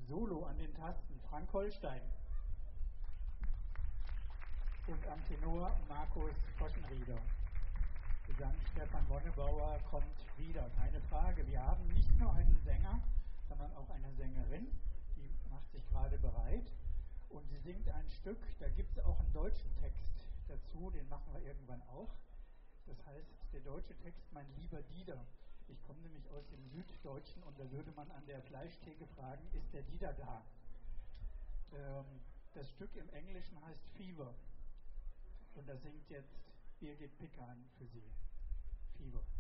Solo an den Tasten Frank Holstein. Und am Tenor Markus Koschenrieder. Gesang Stefan Wonnebauer kommt wieder, keine Frage. Wir haben nicht nur einen Sänger, sondern auch eine Sängerin, die macht sich gerade bereit. Und sie singt ein Stück, da gibt es auch einen deutschen Text dazu, den machen wir irgendwann auch. Das heißt, der deutsche Text, mein lieber Dieter. Ich komme nämlich aus dem Süddeutschen und da würde man an der Fleischtheke fragen, ist der Dieter da? Das Stück im Englischen heißt Fever. Und da singt jetzt Birgit Pickan für Sie. Fever.